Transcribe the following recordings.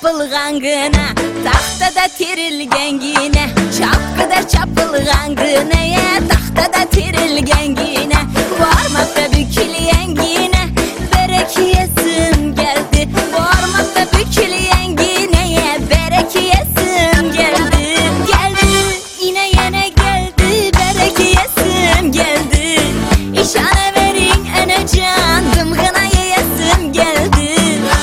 çapılgangına, tahtada terilgengine, şapkada çapılgangına, tahtada terilgengine, varmakta bükülgengine, berekiyesim geldi. Varmakta bükülgengine, berekiyesim geldi. Geldi, yine yine geldi, berekiyesim geldi. İşane verin ene candım, gına yeyesim geldi.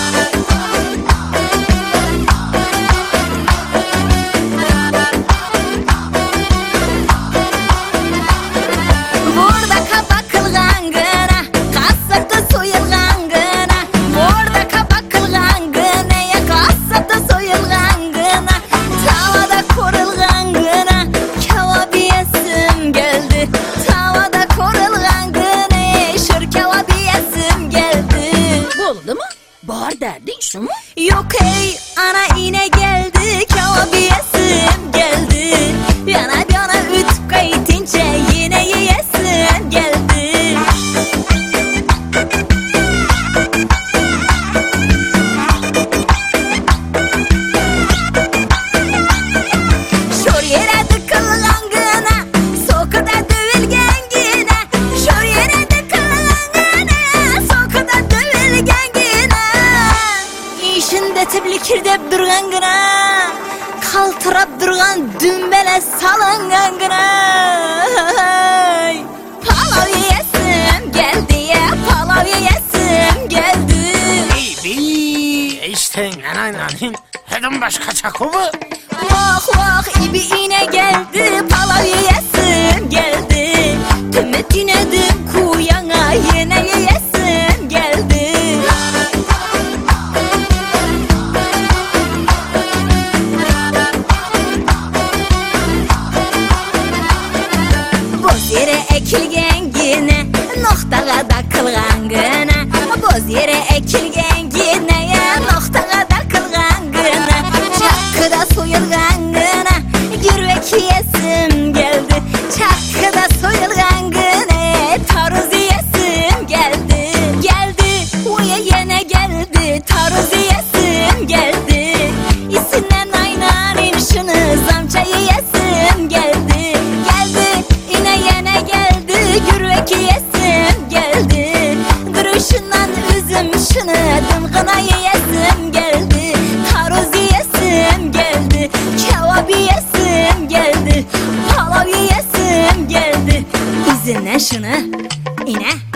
Burada kabak kılgangına, kasapta soyulgangına. Burada kabak kılgangına, kasapta soyulgangına. Tavada korulgangına, kebap yesim geldi. Tavada korulgangına, şır kebap yesim geldi. Bu oldu mu? Bahar derdin şu mu? Yok ey ana, yine geldi, kebap yesim geldi. Yana yana ütüp kayıtınca yine yesim geldi. Şor yere dıkılgangına, sokada dövülgengine. Şor yere dıkılgangına, sokada dövülgengine. İşinde teblikirdep durgangına, kaltırap durgan dümbele salangangına. Palav yesim geldi ya, palav yesim geldi. İşte nanaynanin hedim başka çakımı. Vah vah ibi yine geldi, palav yesim geldi. Tümet inedim kuyana, yine yesim geldi. Boz yere ekilgengine, noktaga da kılgangına. Boz yere ekilgengine, noktaga da kılgangına. Çakkıda soyulgangına, yürek yesim geldi. Çakkıda soyulgangına, taruzi yesim geldi. Geldi, uya yine geldi, taruzi yesim geldi. İsinden aynanin şunu zamçayı yesim geldi. Geldi, yine yine geldi, yürek yesim geldi. Duruşundan üzüm şunu dımgına yesim geldi. Taruzi yesim geldi, kebap yesim geldi, palav yesim geldi. İzinle şunu, ine.